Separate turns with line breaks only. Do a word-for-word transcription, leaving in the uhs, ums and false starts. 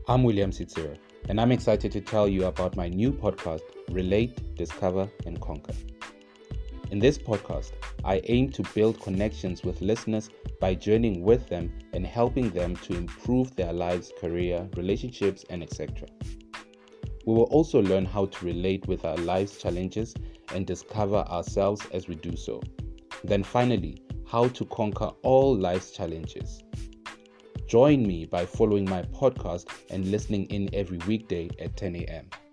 I'm William Sitsira, and I'm excited to tell you about my new podcast, Relate, Discover, and Conquer. In this podcast, I aim to build connections with listeners by journeying with them and helping them to improve their lives, career, relationships, and et cetera. We will also learn how to relate with our life's challenges and discover ourselves as we do so. Then finally, how to conquer all life's challenges. Join me by following my podcast and listening in every weekday at ten a.m.